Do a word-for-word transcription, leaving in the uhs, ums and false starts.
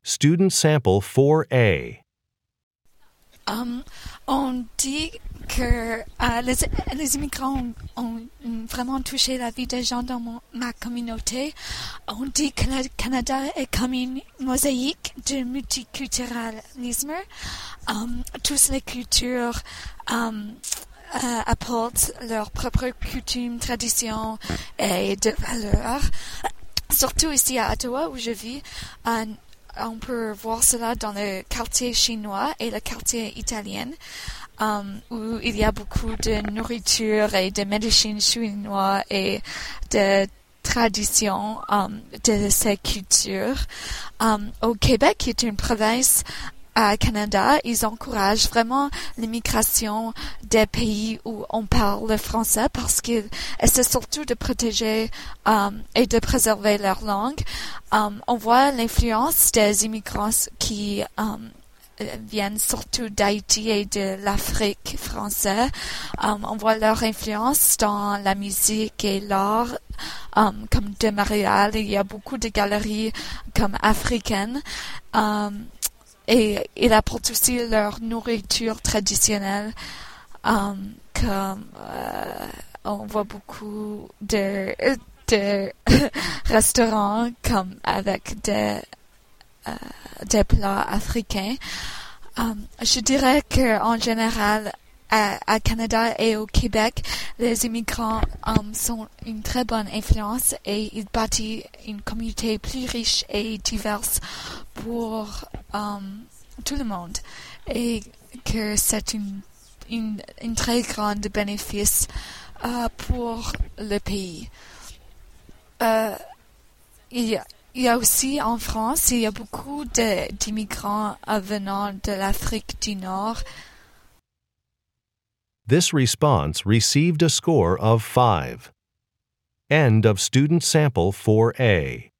Student Sample four A. Um, on dit que euh, les, les immigrants ont, ont vraiment touché la vie des gens dans mon, ma communauté. On dit que le Canada est comme une mosaïque de multiculturalisme. Um, toutes les cultures um, euh, apportent leurs propres coutumes, traditions et de valeurs. Surtout ici à Ottawa où je vis, euh, on peut voir cela dans le quartier chinois et le quartier italien, um, où il y a beaucoup de nourriture et de médecine chinois et de traditions um, de ces cultures. Um, au Québec, qui est une province à Canada, ils encouragent vraiment l'immigration des pays où on parle le français parce qu'ils essaient surtout de protéger um, et de préserver leur langue. Um, on voit l'influence des immigrants qui um, viennent surtout d'Haïti et de l'Afrique française. Um, on voit leur influence dans la musique et l'art, um, comme de Montréal. Il y a beaucoup de galeries comme africaines. Um, Et ils apportent aussi leur nourriture traditionnelle, um, comme euh, on voit beaucoup de, de restaurants comme avec des, euh, des plats africains. Um, je dirais que en général, à, à Canada et au Québec, les immigrants um, sont une très bonne influence et ils bâtissent une communauté plus riche et diverse pour um, tout le monde, et que c'est une, une, une très grande bénéfice uh, pour le pays. Uh, il, y a, il y a aussi en France, il y a beaucoup de, d'immigrants venant de l'Afrique du Nord. This response received a score of five. End of Student Sample four A.